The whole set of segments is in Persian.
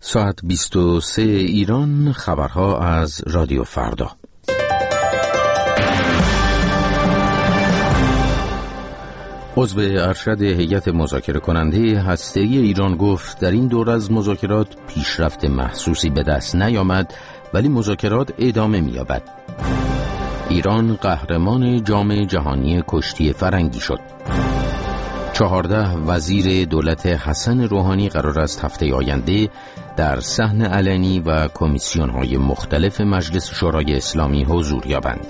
ساعت 23 ایران، خبرها از رادیو فردا. عضو ارشد هیئت مذاکره کننده هسته‌ای ایران گفت در این دور از مذاکرات پیشرفت محسوسی به دست نیامد، ولی مذاکرات ادامه می‌یابد. ایران قهرمان جام جهانی کشتی فرنگی شد. 14 وزیر دولت حسن روحانی قرار است هفته آینده در صحن علنی و کمیسیون‌های مختلف مجلس شورای اسلامی حضور یابند.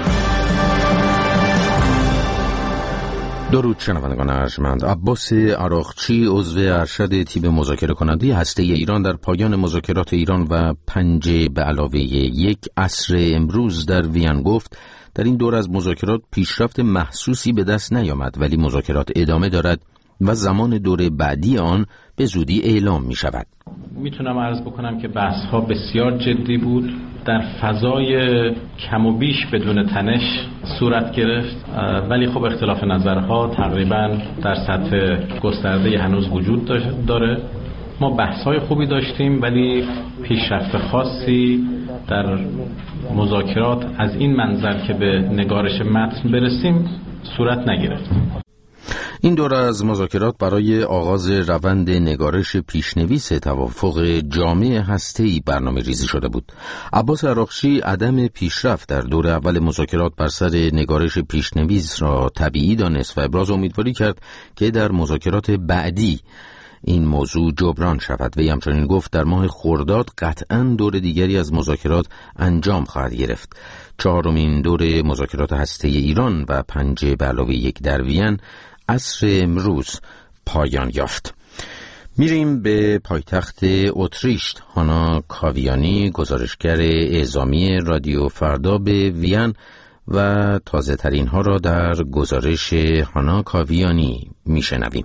درود شنوندگان ارجمند. عباس عراقچی، عضو ارشد تیم مذاکره کننده هسته‌ای ایران، در پایان مذاکرات ایران و 5+1 عصر امروز در وین گفت در این دور از مذاکرات پیشرفت محسوسی به دست نیامد، ولی مذاکرات ادامه دارد و زمان دور بعدی آن به زودی اعلام می شود. میتونم عرض بکنم که بحث ها بسیار جدی بود، در فضای کم و بیش بدون تنش صورت گرفت، ولی خب اختلاف نظرها تقریبا در سطح گسترده هنوز وجود داره. ما بحث های خوبی داشتیم ولی پیشرفت خاصی در مذاکرات از این منظر که به نگارش متن برسیم صورت نگرفت. این دور از مذاکرات برای آغاز روند نگارش پیشنویس توافق جامع هسته‌ای برنامه ریزی شده بود. عباس عراقچی عدم پیشرفت در دور اول مذاکرات بر سر نگارش پیشنویس را طبیعی دانست و ابراز امیدواری کرد که در مذاکرات بعدی این موضوع جبران شود. و همچنین گفت در ماه خرداد قطعاً دور دیگری از مذاکرات انجام خواهد گرفت. 4مین دور مذاکرات هسته‌ای ایران و 5+1 در وین عصر امروز پایان یافت. میریم به پایتخت اتریش. هانا کاویانی، گزارشگر اعزامی رادیو فردا، به وین و تازه ترین ها را در گزارش هانا کاویانی میشنویم.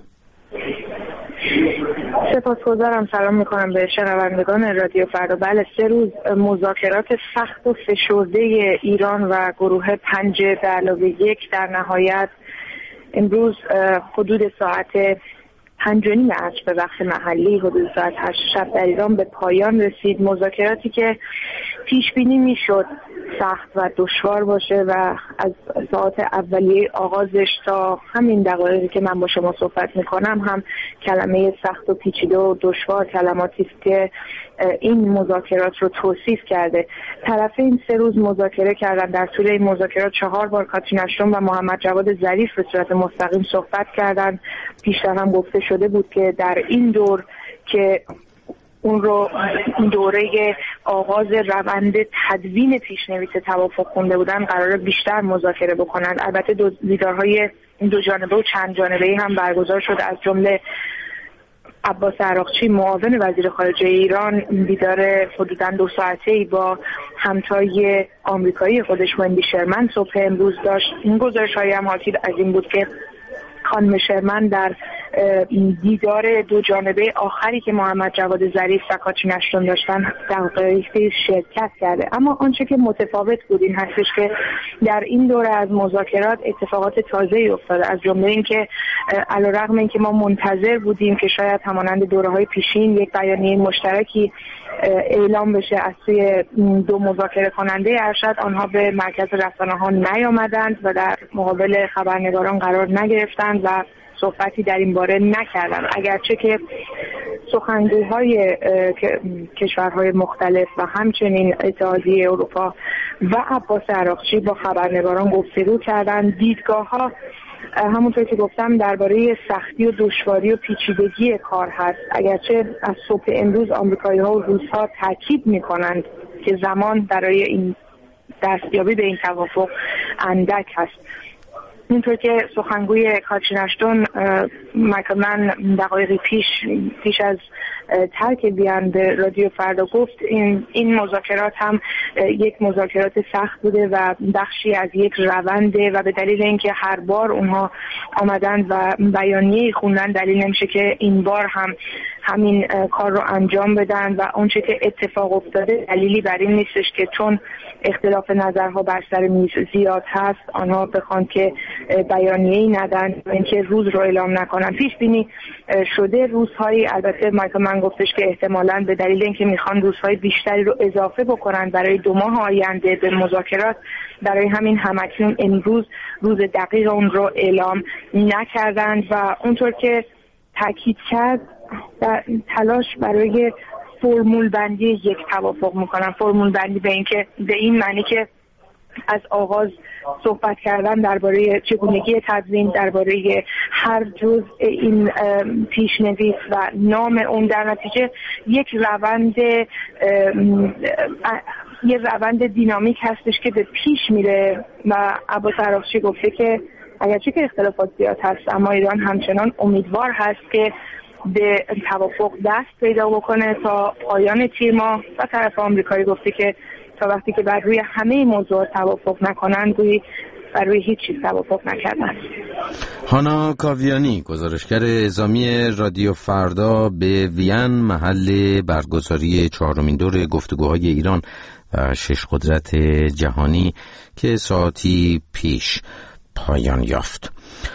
سپاسگزارم. سلام میکنم به شنوندگان رادیو فردا. بله، 3 روز مذاکرات سخت و فشرده ایران و گروه 5+1 در نهایت امروز حدود ساعت 5:30 عصر به وقت محلی، حدود ساعت 8 شب در ایران به پایان رسید. مذاکراتی که پیش بینی میشد سخت و دشوار باشه و از ساعات اولیه آغازش تا همین دقایقی که من با شما صحبت میکنم هم کلمه سخت و پیچیده و دشوار کلماتی است که این مذاکرات رو توصیف کرده. طرفین 3 روز مذاکره کردن. در طول این مذاکرات 4 بار کاترین اشتون و محمد جواد ظریف به صورت مستقیم صحبت کردن. پیشتر هم گفته شده بود که در این دور که اون رو دوره آغاز روند تدوین پیشنویس توافق خونده بودن، قراره بیشتر مذاکره بکنن. البته دیدارهای دو جانبه و چند جانبه‌ای هم برگزار شده. از جمله عباس عراقچی، معاون وزیر خارجه ایران، دیدار حدوداً 2 ساعته‌ای با همتای آمریکایی خودش وندی شرمن صبح امروز داشت. این گزارش‌های هم حاکی از این بود که خانم شرمن در دیدار 2 جانبه آخری که محمد جواد ظریف و کاترین اشتون داشتن دقیقی شرکت کرده. اما آنچه که متفاوت بود این هستش که در این دوره از مذاکرات اتفاقات تازه‌ای افتاده. از جمله این که علیرغم اینکه ما منتظر بودیم که شاید همانند دوره‌های پیشین یک بیانیه مشترکی اعلام بشه از سوی 2 مذاکره کننده ارشد، آنها به مرکز رسانه‌ها نیامدند و در مقابل خبرنگاران قرار نگرفتند و صحبتی در این باره نکردند. اگرچه که سخنگوهای کشورهای مختلف و همچنین اتحادیه اروپا و عباس عراقچی با خبرنگاران گفتگو کردند، دیدگاه‌ها همونطور که گفتم درباره سختی و دشواری و پیچیدگی کار هست. اگرچه از صبح امروز آمریکایی‌ها و روس‌ها تاکید می‌کنند که زمان برای این دستیابی به این توافق اندک هست. اینطور که سخنگوی کاترین اشتون مایکل من دقایقی پیش از ترک وین به رادیو فردا گفت این مذاکرات هم یک مذاکرات سخت بوده و بخشی از یک رونده و به دلیل اینکه هر بار اونها آمدن و بیانیه خوندن دلیل نمیشه که این بار هم همین کار رو انجام بدن و اونچه که اتفاق افتاده دلیلی بر این نیستش که چون اختلاف نظرها بر سر میز زیاد هست آنها بخوان که بیانیه‌ای ندن و اینکه روز رو اعلام نکنن. پیش بینی شده روزهایی، البته مایکل من من گفتش که احتمالاً به دلیل اینکه میخوان روزهای بیشتری رو اضافه بکنن برای 2 ماه آینده به مذاکرات، برای همین همکنون امروز روز دقیق اون رو اعلام نکردند و اونطور که تاکید کرد در تلاش برای فرمول بندی یک توافق میکنن. فرمول بندی به این معنی که از آغاز صحبت کردن درباره چگونگی تدوین، درباره هر جزء این پیشنویس و نام اون، در نتیجه یک روند دینامیک هستش که به پیش میره و عباس عراقچی گفته که اگرچه که اختلافات زیاد هست اما ایران همچنان امیدوار هست که به توافق دست پیدا بکنه تا پایان تیر ماه و طرف آمریکایی گفته که تا وقتی که بر روی همه موضوع توافق نکنن گویی بر روی هیچ چیز توافق نکردن. هانا کاویانی، گزارشگر اعزامی رادیو فردا، به وین، محل برگزاری 4مین دور گفتگوهای ایران و 6 قدرت جهانی که ساعتی پیش پایان یافت.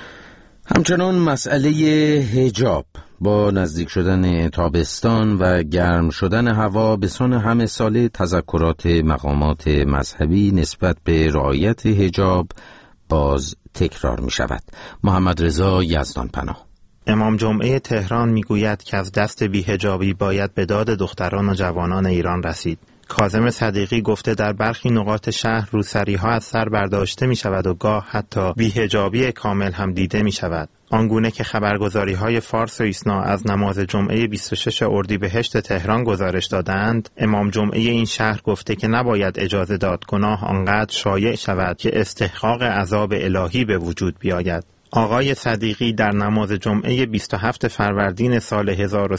همچنان مسئله حجاب با نزدیک شدن تابستان و گرم شدن هوا به سان همه ساله تذکرات مقامات مذهبی نسبت به رعایت حجاب باز تکرار می شود. محمد رضا یزدانپناه. امام جمعه تهران می گوید که از دست بی‌حجابی باید به داد دختران و جوانان ایران رسید. کاظم صدیقی گفته در برخی نقاط شهر روسری‌ها از سر برداشته می شود و گاه حتی بی‌حجابی کامل هم دیده می شود. آنگونه که خبرگزاری‌های فارس و ایسنا از نماز جمعه 26 اردیبهشت تهران گزارش دادند، امام جمعه این شهر گفته که نباید اجازه داد گناه آنقدر شایع شود که استحقاق عذاب الهی به وجود بیاید. آقای صدیقی در نماز جمعه 27 فروردین سال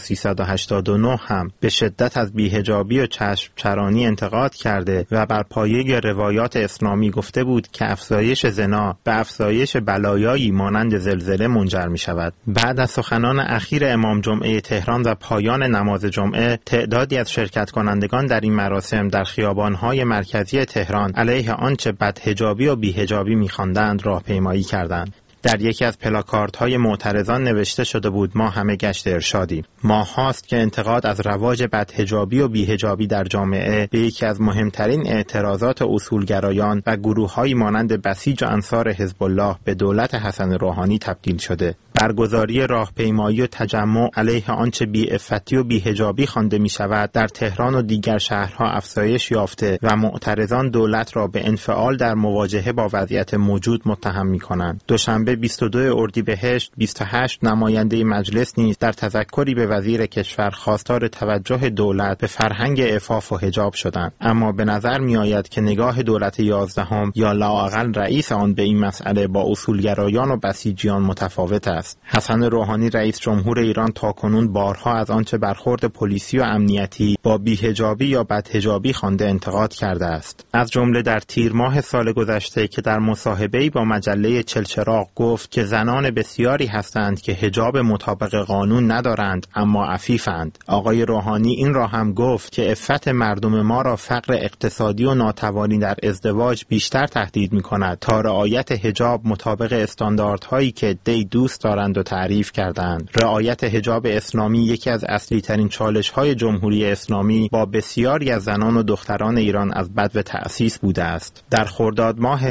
1389 هم به شدت از بی‌حجابی و چشم چرانی انتقاد کرده و بر پایه روایات اسلامی گفته بود که افزایش زنا به افزایش بلایایی مانند زلزله منجر می شود. بعد از سخنان اخیر امام جمعه تهران و پایان نماز جمعه، تعدادی از شرکت کنندگان در این مراسم در خیابان‌های مرکزی تهران علیه آنچه بدحجابی و بی‌حجابی می‌خواندند راهپیمایی کردند. در یکی از پلاکاردهای معترضان نوشته شده بود ما همه گشت ارشادیم. ماه هاست که انتقاد از رواج بدحجابی و بی‌حجابی در جامعه به یکی از مهمترین اعتراضات اصولگرایان و گروه‌هایی مانند بسیج و انصار حزب الله به دولت حسن روحانی تبدیل شده. برگزاری راهپیمایی و تجمع علیه آنچه بی‌عفتی و بی‌حجابی خوانده می‌شود در تهران و دیگر شهرها افزایش یافته و معترضان دولت را به انفعال در مواجهه با وضعیت موجود متهم می‌کنند. دوشنبه 22 اردیبهشت 28 نماینده مجلس نیز در تذکری به وزیر کشور خواستار توجه دولت به فرهنگ عفاف و حجاب شدند، اما به نظر می‌آید که نگاه دولت 11 یا لااقل رئیس آن به این مسئله با اصولگرایان و بسیجیان متفاوت است. حسن روحانی رئیس جمهور ایران تاکنون بارها از آنچه برخورد پلیسی و امنیتی با بی‌حجابی یا بدحجابی خوانده انتقاد کرده است. از جمله در تیر ماه سال گذشته که در مصاحبه‌ای با مجله چلچراغ گفت که زنان بسیاری هستند که حجاب مطابق قانون ندارند اما عفیفند. آقای روحانی این را هم گفت که عفت مردم ما را فقر اقتصادی و ناتوانی در ازدواج بیشتر تهدید می‌کند تا رعایت حجاب مطابق استانداردهایی که دی دوست دارند و تعریف کردند. رعایت حجاب اسلامی یکی از اصلی ترین چالش‌های جمهوری اسلامی با بسیاری از زنان و دختران ایران از بدو تأسیس بوده است. در خرداد ماه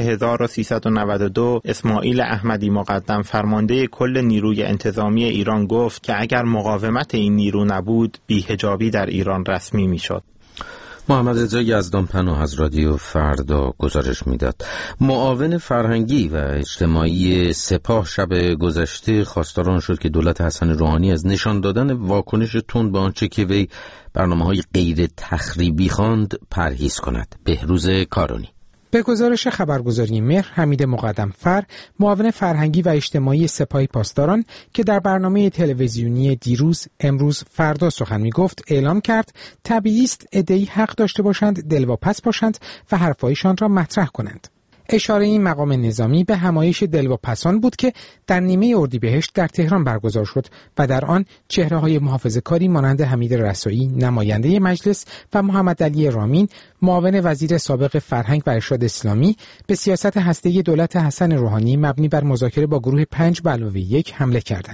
1392 اسماعیل احمدی مقدم فرمانده کل نیروی انتظامی ایران گفت که اگر مقاومت این نیرو نبود بی‌حجابی در ایران رسمی میشد. محمد رضا یزدانپناه از رادیو فردا گزارش میداد. معاون فرهنگی و اجتماعی سپاه شب گذشته خواستار شد که دولت حسن روحانی از نشان دادن واکنش تند به آنچه که وی برنامه‌های غیر تخریبی خواند پرهیز کند. بهروز کارونی. به گزارش خبرگزاری مهر، حمید مقدم‌فر، معاون فرهنگی و اجتماعی سپاه پاسداران که در برنامه تلویزیونی دیروز، امروز، فردا سخن می‌گفت، اعلام کرد طبیعی است عده‌ای حق داشته باشند دلواپس باشند و حرفایشان را مطرح کنند. اشاره این مقام نظامی به همایش دلواپسان بود که در نیمه اردیبهشت در تهران برگزار شد و در آن چهره‌های محافظه‌کاری مانند حمید رسایی، نماینده مجلس، و محمد علی رامین، معاون وزیر سابق فرهنگ و ارشاد اسلامی، به سیاست هسته‌ای دولت حسن روحانی مبنی بر مذاکره با گروه 5 به علاوه 1 حمله کردند.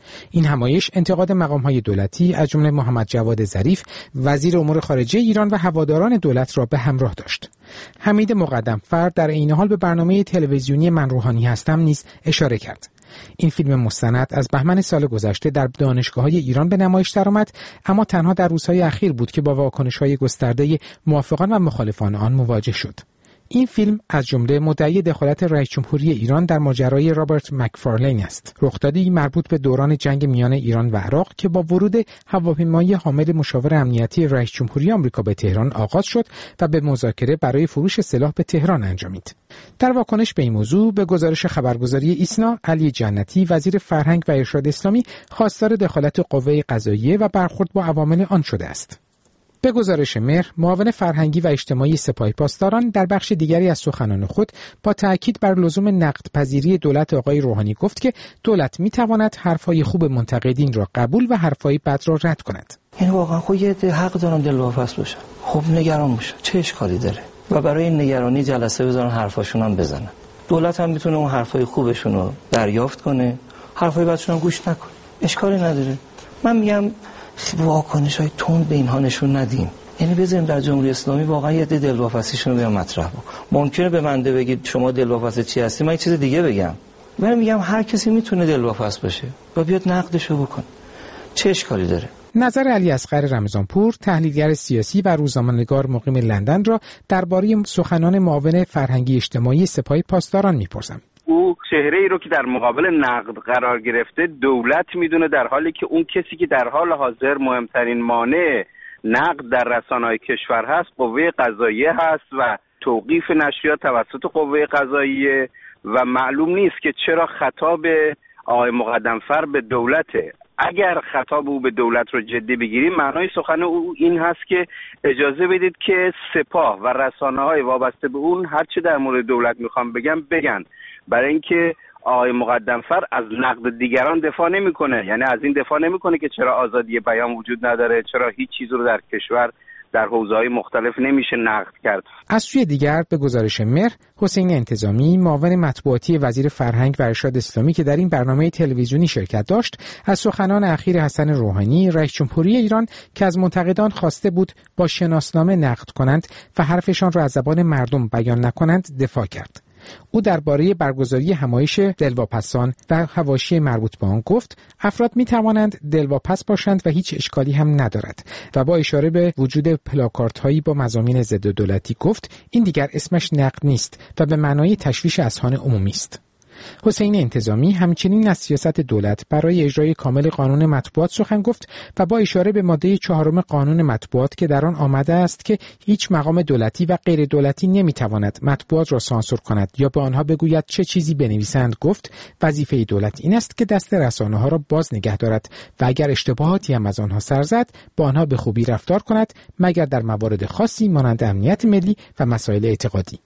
این همایش انتقاد مقام‌های دولتی از جمله محمد جواد ظریف وزیر امور خارجه ایران و هواداران دولت را به همراه داشت. حمید مقدم‌فر در عین حال به برنامه تلویزیونی من روحانی هستم نیز اشاره کرد. این فیلم مستند از بهمن سال گذشته در دانشگاه‌های ایران به نمایش درآمد، اما تنها در روزهای اخیر بود که با واکنش‌های گسترده موافقان و مخالفان آن مواجه شد. این فیلم از جمله مدعی دخالت رئیس جمهوری ایران در ماجرای رابرت مکفارلین است. رخدادی مربوط به دوران جنگ میان ایران و عراق که با ورود هواپیمای حامل مشاور امنیتی رئیس جمهوری آمریکا به تهران آغاز شد و به مذاکره برای فروش سلاح به تهران انجامید. در واکنش به این موضوع به گزارش خبرگزاری ایسنا، علی جنتی وزیر فرهنگ و ارشاد اسلامی خواستار دخالت قوه قضاییه و برخورد با عوامل آن شده است. به گزارش مهر، معاون فرهنگی و اجتماعی سپاه پاسداران در بخش دیگری از سخنان خود با تأکید بر لزوم نقدپذیری دولت آقای روحانی گفت که دولت می‌تواند حرف‌های خوب منتقدین را قبول و حرف‌های بد را رد کند. این واقعا خود یه حق دارن دلواپس باشن. خب نگران باشن. چه اشکالی داره؟ و برای این نگرانی جلسه بذارن حرفاشون هم بزنن. دولت هم میتونه اون حرفای خوبشون رو دریافت کنه، حرفای بدشون هم گوش نکنه. اشکالی نداره. من میگم واکنش‌های تند به اینها نشون ندیم. یعنی بذاریم در جمهوری اسلامی واقعا یه دلواپسیشون رو بیان مطرح کنیم. ممکنه به من بگید شما دلواپس چی هستی، من یه چیز دیگه بگم. من میگم هر کسی میتونه دلواپس باشه و بیاد نقدشو بکنه. چه اشکالی داره؟ نظر علی اصغر رمضانپور، تحلیلگر سیاسی و روزنامه‌نگار مقیم لندن را درباره سخنان معاون فرهنگی اجتماعی سپاه پاسداران می‌پرسم. او چهره ای رو که در مقابل نقد قرار گرفته دولت میدونه، در حالی که اون کسی که در حال حاضر مهمترین مانع نقد در رسانه‌های کشور هست قوه قضاییه هست و توقیف نشریات توسط قوه قضاییه و معلوم نیست که چرا خطاب آقای مقدم‌فر به دولته. اگر خطاب او به دولت رو جدی بگیریم، معنای سخن او این هست که اجازه بدید که سپاه و رسانه‌های وابسته به اون هر چه در مورد دولت میخوام بگن، برای اینکه آقای مقدم‌فر از نقد دیگران دفاع نمیکنه. یعنی از این دفاع نمیکنه که چرا آزادی بیان وجود نداره، چرا هیچ چیز رو در کشور در حوزه‌های مختلف نمیشه نقد کرد. از سوی دیگر به گزارش مهر، حسین انتظامی معاون مطبوعاتی وزیر فرهنگ و ارشاد اسلامی که در این برنامه تلویزیونی شرکت داشت، از سخنان اخیر حسن روحانی رئیس جمهوری ایران که از منتقدان خواسته بود با شناسنامه نقد کنند و حرفشان را از زبان مردم بیان نکنند دفاع کرد. او درباره برگزاری همایش دلواپسان و حواشی مربوط به آن گفت افراد می توانند دلواپس باشند و هیچ اشکالی هم ندارد و با اشاره به وجود پلاکارت هایی با مضامین ضد دولتی گفت این دیگر اسمش نقد نیست و به معنای تشویش اذهان عمومی است. حسین انتظامی همچنین از سیاست دولت برای اجرای کامل قانون مطبوعات سخن گفت و با اشاره به ماده 4 قانون مطبوعات که در آن آمده است که هیچ مقام دولتی و غیر دولتی نمیتواند مطبوعات را سانسور کند یا به آنها بگوید چه چیزی بنویسند گفت وظیفه دولت این است که دست رسانه‌ها را باز نگه دارد و اگر اشتباهاتی هم از آنها سر زد با آنها به خوبی رفتار کند مگر در موارد خاصی مانند امنیت ملی و مسائل اعتقادی.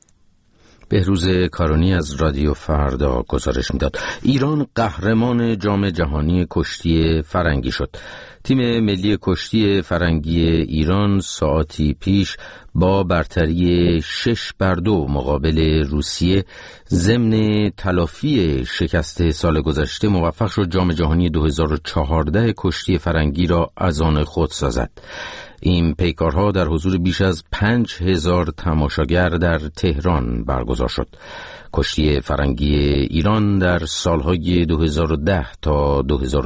بهروز کارانی از رادیو فردا گزارش میداد. ایران قهرمان جام جهانی کشتی فرنگی شد. تیم ملی کشتی فرنگی ایران ساعتی پیش با برتری 6-2 مقابل روسیه ضمن تلافی شکست سال گذشته موفق شد جام جهانی 2014 کشتی فرنگی را از آن خود سازد. این پیکارها در حضور بیش از 5000 تماشاگر در تهران برگزار شد. کشتی فرنگی ایران در سالهای 2010 تا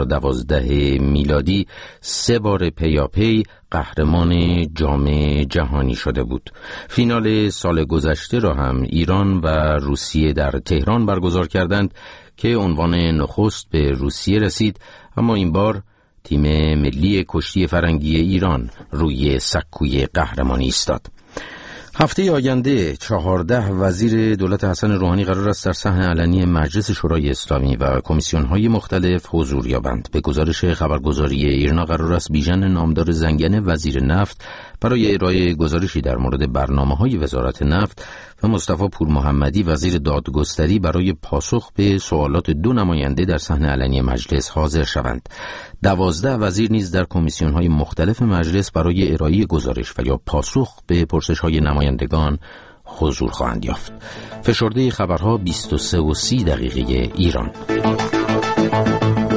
2012 میلادی 3 بار پیاپی قهرمان جام جهانی شده بود. فینال سال گذشته را هم ایران و روسیه در تهران برگزار کردند که عنوان نخست به روسیه رسید، اما این بار تیم ملی کشتی فرنگی ایران روی سکوی قهرمانی ایستاد. هفته آینده 14 وزیر دولت حسن روحانی قرار است در صحن علنی مجلس شورای اسلامی و کمیسیون‌های مختلف حضور یابند. به گزارش خبرگزاری ایرنا قرار است بیژن نامدار زنگنه وزیر نفت برای ارائه گزارشی در مورد برنامه‌های وزارت نفت و مصطفی پور محمدی وزیر دادگستری برای پاسخ به سوالات 2 نماینده در صحن علنی مجلس حاضر شوند. 12 وزیر نیز در کمیسیون‌های مختلف مجلس برای ارائه گزارش و یا پاسخ به پرسش‌های نمایندگان حضور خواهند یافت. فشرده خبرها 23:30 ایران.